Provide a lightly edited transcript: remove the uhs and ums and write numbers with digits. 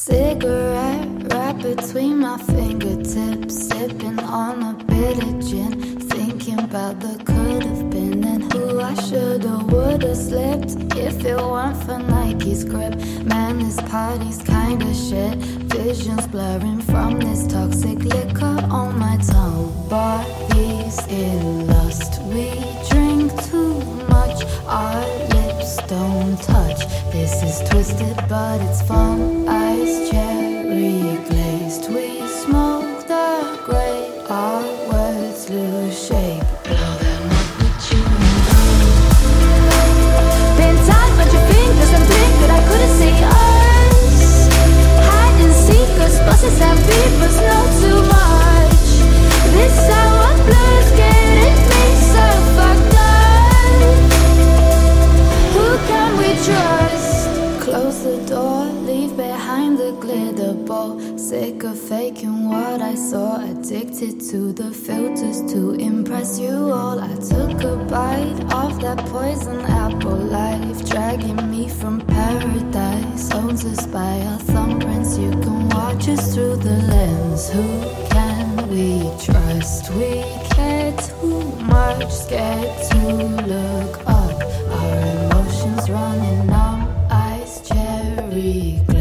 Cigarette right between my fingertips, sipping on a bit of gin, thinking about the could have been and who I shoulda woulda slipped if it weren't for Nike's grip. Man, this party's kinda shit, visions blurring from this toxic liquor on my tongue. Bodies in lust, we drink too much, our lips don't touch. This is twisted but it's fun. Ice cherry glazed, we smoke the grey, our words lose shape, blow them up with chewing gum. Been tied but your fingers and blink that I couldn't see us. Hide and seek us, buses and beepers know too much. This sour blood's getting me so fucked up. Who can we trust? Close the door, leave behind the glitter ball. Sick of faking what I saw, addicted to the filters to impress you all. I took a bite of that poison apple life, dragging me from paradise. Owns us by our thumbprints, you can watch us through the lens. Who can we trust? We care too much, scared to look up. Our emotions running numb, ice cherry